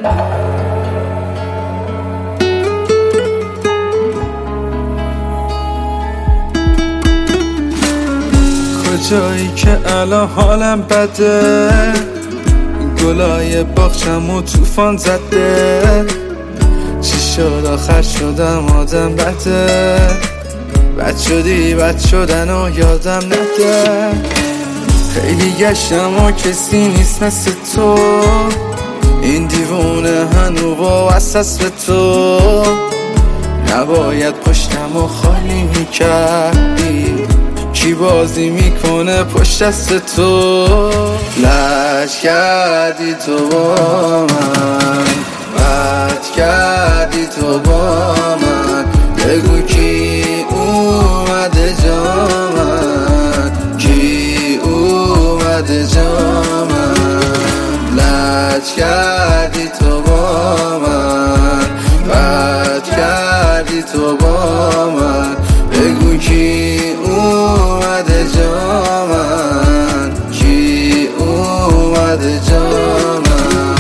کجایی که الان حالم بده، گلای باغچمو طوفان زده، چی شد آخر شدم آدم بده، بد شدی بد شدن و یادم نده. خیلی گشتم و کسی نیست مثل تو، این دیوونه هنو واسس به تو، نباید پشتم و خالی میکردی، کی بازی میکنه پشت دست تو. لج کردی تو با من، بد کردی تو با من، بگو کی اومده جا من، کی اومده جا من. لج کردی تو با من، بد کردی تو با من، بگو کی اومده جا من، کی اومده جا من.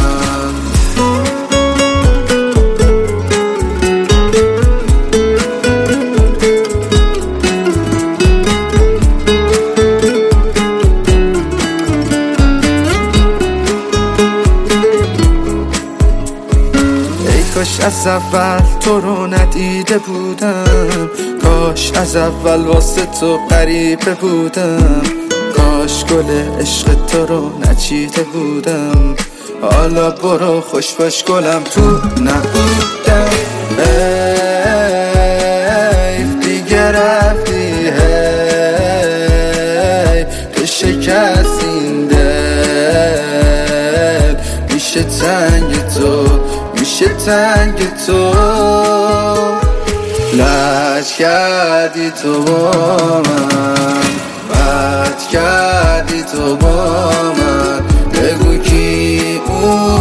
کاش از اول تو رو ندیده بودم، کاش از اول واسه تو غریبه بودم، کاش گل عشق تو رو نچیده بودم. حالا برو خوش باش گلم تو نبودم، حیف دیگه رفتی، هی تو شکست این دل، میشه تنگ تو، میشه تنگ تو. لج کردی تو با من، بد کردی تو با من، بگو کی